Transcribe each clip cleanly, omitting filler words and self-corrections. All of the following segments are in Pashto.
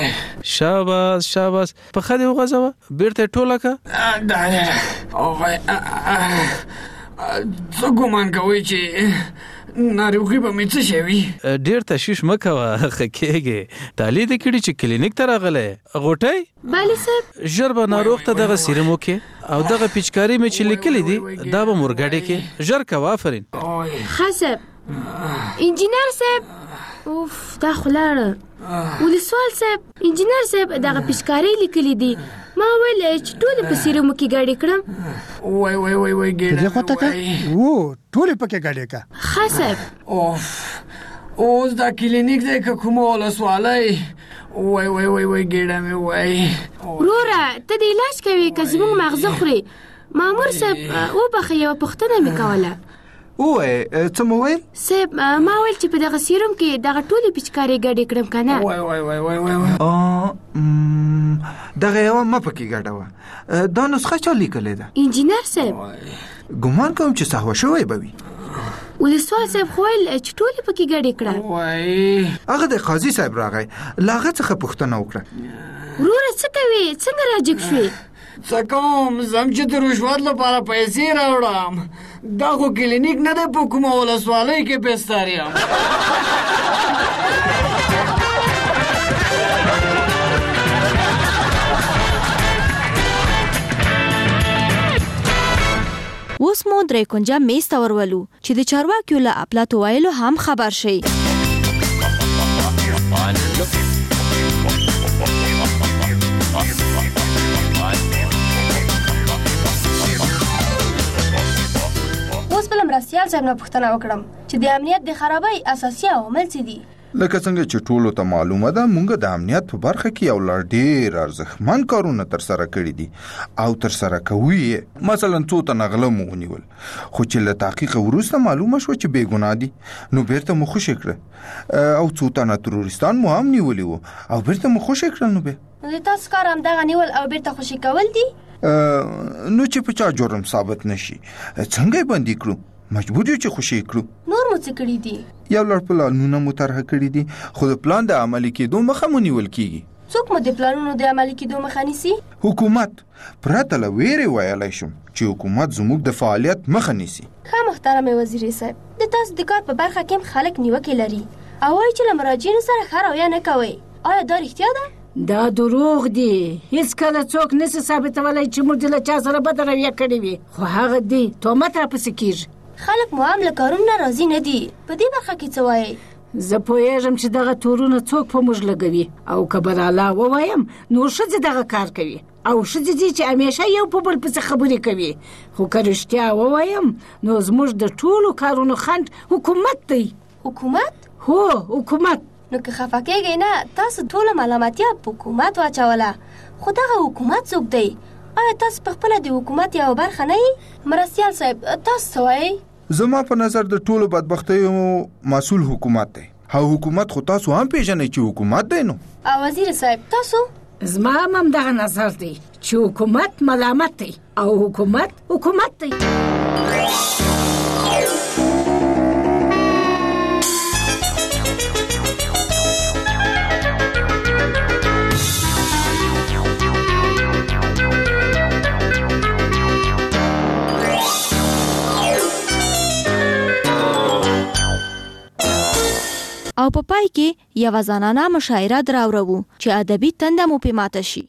شاباس شاباس په خدي وغځوه بیرته ټوله کا څه ګمان کوي چې ناروغي به مې څه شوي؟ ډېر تشویش مه کوه ښه کېږې تالي دې کړي چې کلینیک ته راغلی غوټۍ بله صاحب ژر به ناروغ ته دغه سیرم وکړې او دغه پیچکاري مې چې لیکلي دي دا به مورګډې کې ژر کوه آفرین ښه صاحب انجینر صاحب اوف دا خو لاړه ولسوال صاحب انجینر صاحب دغه پیچکاري لیکلي دي ما ویل چې ټولې په سیرومو کې ګاډې کړم وای ګېډه ټولې پکې ګاډې کا ښه صاحب اوس دا کلینیک دی که کومه ولسوالۍ وای ګېډه مې وای وروره ته د علاج کوې که زموږ ماغزه خورې مامور صاحب وبخه یوه پوښتنه مې کوله ووایې څه مو ویل صاحب ما ویل چې په دغه سیروم کې دغه ټولې پیچکارۍ ګډې کړم که نه دغه یوه مه پکې ګډه وه دا نسخه چا لیکلې ده انجینر صاحب ګمان کوم چې سهوه شوی به وي ولسوال صاحب خو ویل چې ټولې پکې ګډې کړه هغه د قاضي صاحب راغی له هغه څخه پوښتنه وکړه وروره څه کوې څنګه راجګ شوې څه کوم زم چې د رشوت لپاره پیسې راوړم دا خو کلینیک نه دی په کومه ولسوالۍ کې بستر یم اوس مو درې کونجه میز ته ورولو چې د چارواکیو له اپلاتو ویلو هم خبر شي اوس بل مرستیال صاحب نه پوښتنه وکړم چې د امنیت د خرابۍ اساسي عوامل څه دي لکه څنګه چې ټولو ته معلومه ده مونږ د امنیت په برخه کې یو لړ ډېر ارزښتمن کارونه ترسره کړي دي او ترسره کوي مثلا څو تنه غله مو ونیول خو چې له تحقیق وروسته معلومه شوه چې بې ګناه دي نو بیرته مو خوشي کړه او څو تنه تروریستان مو هم نیولي وو او بیرته مو خوشي کړه نو د تاسو کار همدغه نیول او بیرته خوشي کول دي نو چې په چا جرم ثابت نشي څنګه یې بندي کړو مجبور یو چې خوشي کړو نور مو څه کړي دي یو لړ پلانونه مو طرحه کړي دي خو د پلان د عملي کېدو مخه مو نیول کیږي څوک مو د پلانونو د عملي کېدو مخه نیسي حکومت پرته له ویرې ویلی شم چې حکومت زموږ د فعالیت مخه نیسي ښه محترم وزیر صاحب د تاسو د کار په برخه کې هم خلک نیوکې لري او وایي چې له مراجعینو سره ښه رویه نه کوئ آیا دا رښتیا ده دا دروغ دی هیڅ کله څوک نشي ثابتولی چې موږ له چا سره بده رویه کړې وي خو هغه دی تهمت راپسې کېږي خلک مو هم له کارونو راضي نه دي په دې برخه کې څه وایي زه پوهېږم چې دغه تورونه څوک په موږ لګوي او که براله ووایم نو ښځې دغه کار کوي او ښځې دي چې همیشه یو په بل پسې خبرې کوي خو که رښتیا ووایم نو زموږ د ټولو کارونو خنډ حکومت دی حکومت؟ هو حکومت نو که خفه کېږئ نه تاسو ټوله ملامتیا په حکومت واچوله خو دغه حکومت څوک دی آیا تاسو په خپله د حکومت یوه برخه نه یې مرستیال صاحب تاسو څه وایئ زما په نظر د ټولو بدبختیو مسؤل حکومت دی او حکومت خو تاسو هم پیژنئ چې حکومت دی نو وزیر صاحب تاسو زما هم دغه نظر دی چې حکومت ملامت دی او حکومت دی او په پای کې یوه زنانه مشاعره دراوړو چې ادبي تنده مو پې ماته شي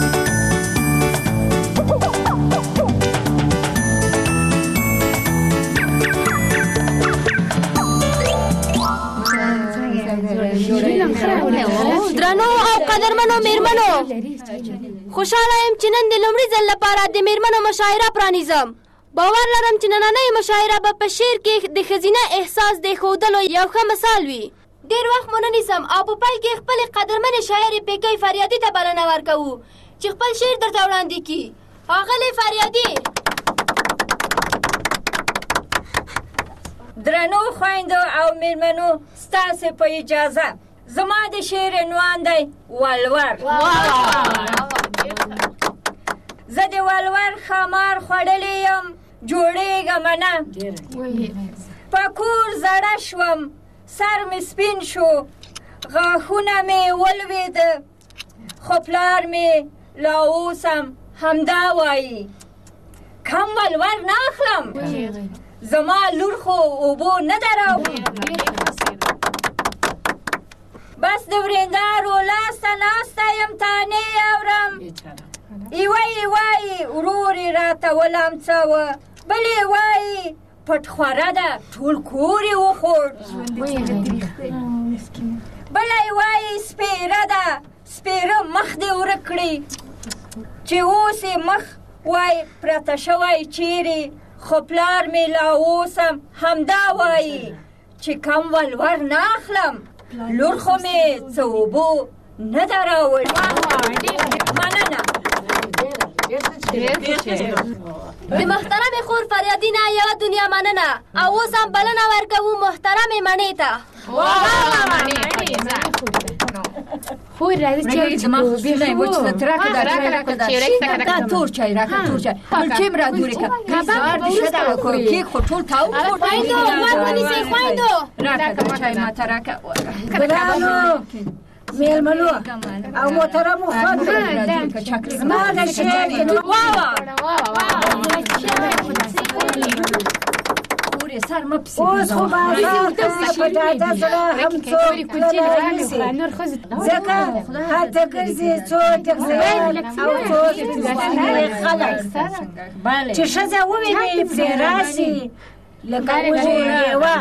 درنو او قدرمنو میرمنو خوشحاله یم چې نن د لومړي ځل لپاره د میرمنو مشاعره پرانیزم باور لرم چې نننۍ مشاعره به په شعر کې د ښځینه احساس د ښودلو یو ښه مثال وي ډېر وخت مو نه نیسم او په پیل کې خپلې قدرمنې شاعرې پیکۍ فریادي ته بلنه ورکوو چې خپل شعر درته وړاندې کړي ښاغلې فریادي درنو خویندو او میرمنو ستاسې په اجازه زما د شعر عنوان دی ولور زه د ولور ښامار خوړلی یم جوړېږم نه په کور زړه شوم سر مې سپین شو غاښونه مې ولوېده خو پلار مې لا اوس هم همدا وایي کم ولور نه اخلم زما لور خو اوبو نه ده راوړي بس د ورېندارو لاسته ناسته یم تانې اورم یوه یې وایي ورور یې راته ولمڅوه بل یې وایي پټ خوره ده ټول کور یې وخوړ بله یې وایي سپېره ده سپېره مخ دې ورک کړي چې اوس یې مخ وای پرته شوی چیرې خو پلار مې لا اوس هم همدا وایي چې کم ولور نه اخلم لور خو مې څه اوبو نه ده راوړي مننه د محترمې خور فریادي نه یوه دنیا مننه او اوس هم بلنه ورکوو محترمې مڼې ته خور راځي چې زما خپله یې وچ ده راکړه دا چای راکړه دا تور چای راکړه تور چای ملچې م راګورې کړه هزار دې ښه ده کیک خو ټول تاو خویندو غوږ ونیسئ خویندو راکړه دا چای ماته راکړه ګرانو مېلمنو او محترمو خوند زما د شعر کې سر مه پسې اوس خو بازار ته په ډاډه زړه هم څوک تللی نشي ځکه هلته ګرځي څو ټکسیان او څو سپینې خلک چې ښځه وویني پرې راشي لکه وږې لیوه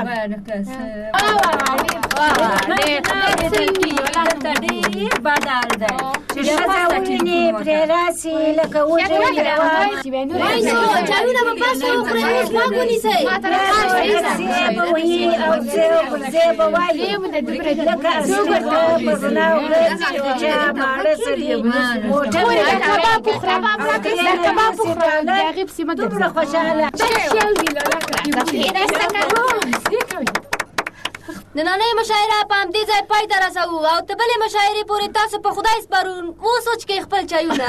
ډېر بدل دی چې ښځه وویني پرې راشي لکه وږې لیوه خویندو چایونه به بس وخورئ اوس غوږ ونیسئ څه به وایي او څه ګلزې به وایي لکه څوګر ته په رڼا ورځ چې د چا ماړه سړي موټر دومره خوشحاله نننۍ مشاعره په همدې ځای پای ته رسوو او ته بلې مشاعرې پورې تاسو په خدای سپارو وسوچ کړئ خپل چایونه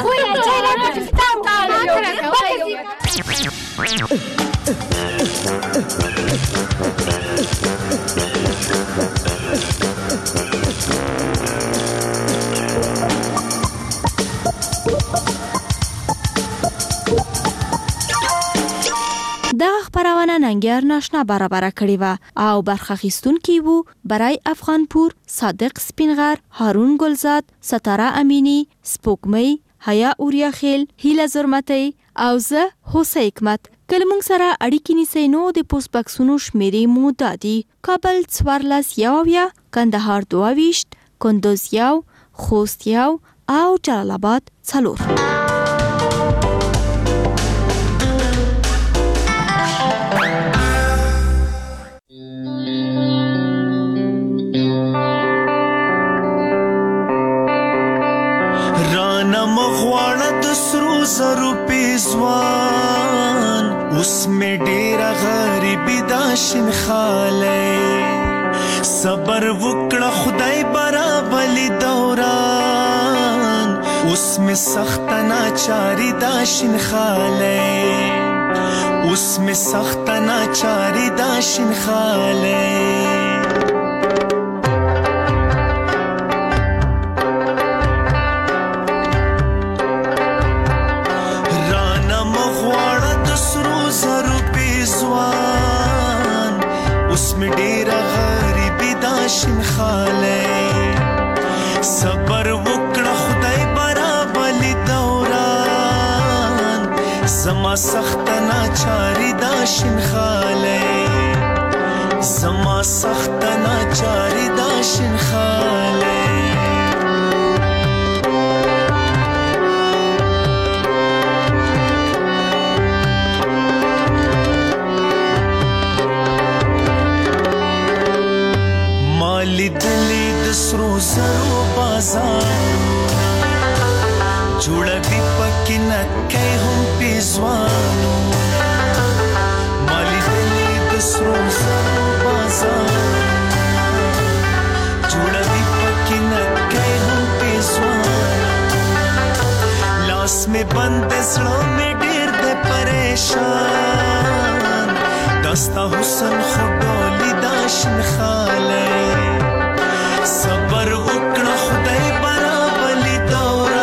دا خبرونه ننګر ناشنا برابر کړی و او برخه اخیستونکي وو برای افغانپور صادق سپینغر هارون ګلزاد ستاره امینی سپوږمۍ حیا اوریاخیل هیله زرمتي او زه هوسه حکمت کله مونږ سره اړیکې نیسئ نو د پوسټ بکسونو شمیرې مو دادي کابل 14 کندهار 22 کندوز 1 خوست 1 او جلال آباد 4 زرو پیزوان اوس می ډیره غریبی دا شین خاله صبر وکړه خدای برابلی دوران اوس می سخت ناچاری دا شین خاله اوس می سخت ناچاری دا شین خاله می ډیره غریبی دا شین خاله صبر وکړه خدای برابلی دوران زما سخت ناچاری دا شین خاله زما سخت ناچاری دا شین خاله لیدلی د سرو زرو بازار جوړوي پکې نکۍ هم پیزوانو ما لیدلی د سرو زرو بازار جوړوي پکې نکۍ هم پیزوانو لاس مې بند زړه مې ډېر دی پریشان دستا حسن خو ډولي دا شین خاله صبر وکړه خدای برابلی دوران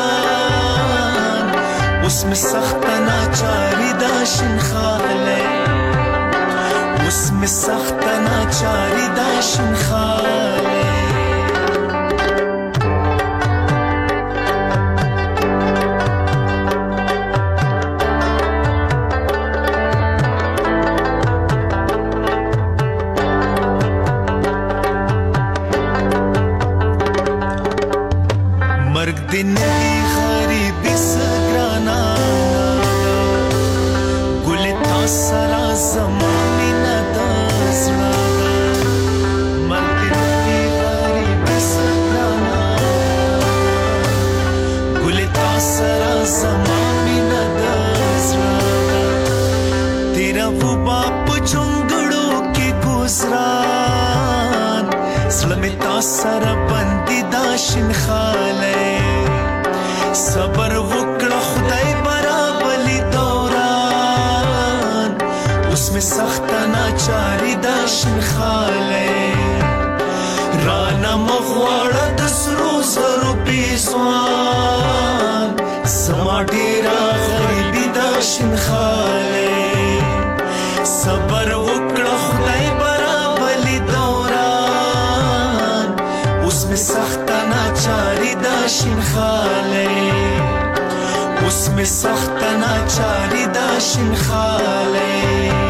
उसमें सख्त नाचारी दाशिन खाले उसमें सख्त नाचारी दाशिन खाले मर्ग दिन गरीबी सगराना गुलिता सरा जमानी नदासना मर्ग दिन गरीबी सगराना गुलिता सरा जमानी नदासना तेरा वो बाप चुंगड़ों के गुजरान सलमिता सरा बंदी दाशिन खाले सबर वकड़ा खुदाई बराबली दौरान उसमें सख्त नाचारी दाशिन खाले राना मगवाड़ा दसरो जरो पेसवान समा डेरा गरीबी दाशिन खाले सबर वकड़ा खुदाई बराबली दौरान उसमें सख्त नाचारी दाशिन खाले उसमें सख्त नाचारी दाशिन खाले